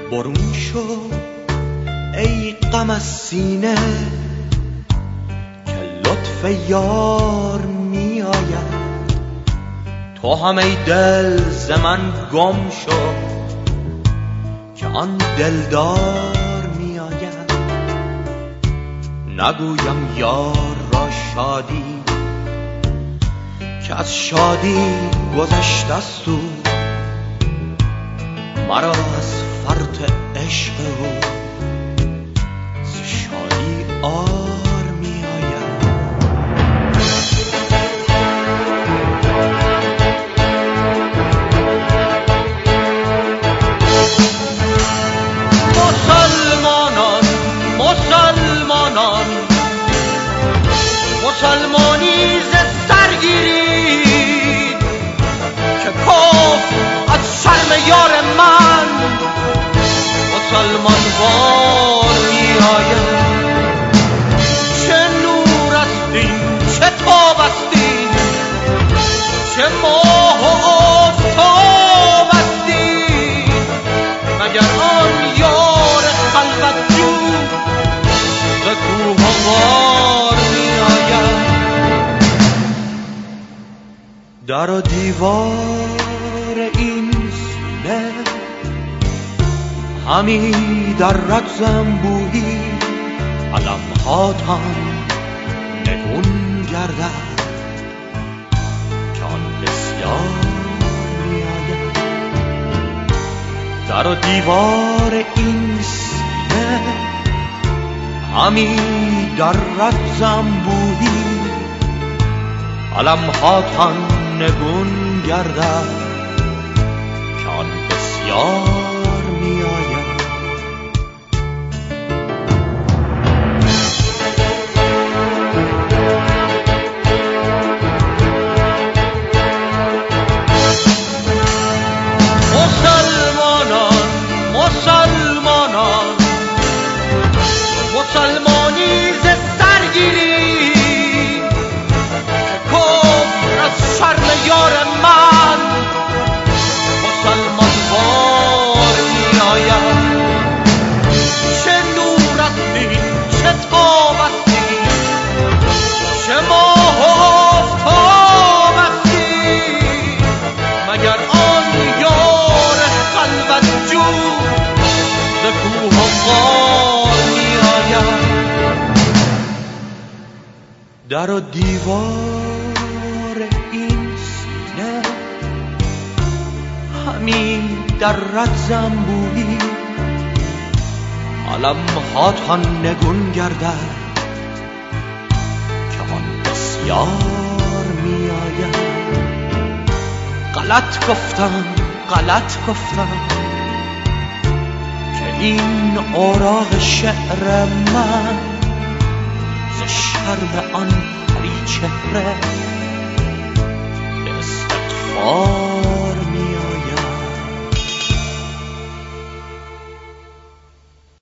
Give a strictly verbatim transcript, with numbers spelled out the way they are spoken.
برون شو ای غم از سینه که لطف یار می آید. تو هم ای دل ز من گم شو که آن دلدار می آید. نگویم یار را شادی که از شادی گذشته است او، مرا از فرط عشق او ز شادی آر می آید. مسلمانان مسلمانان مسلمانی ز سر گیرید که کفر از شرم یار من مسلمان وار می آید. چه نور است این چه تاب است این چه ماه و آفتاب است این مگر آن یار خلوت جو ز کوه و غار می آید. در و دیوار این سینه همی در رد زنبویی علم هاتان نگون گردد که آن بسیار می آید. در و دیوار این سینه همی در رد زنبویی علم هاتان نگون گردد که آن بسیار می آید. مسلمانان مسلمانان مسلمانی ز سر گیرید که کفر از شرم یار من مسلمان وار می آید. چه نور است این چه تاب است این چه ماه و آفتاب است این مگر آن یار خلوت جو ز کوه و غار می آید. در و دیوار این سینه همی در رد زنبویی علم هاتان نگون گردد که آن بسیار می آید. غلط گفتم غلط گفتم که این اوراق شعر من ز شرم آن پری چهره به استغفار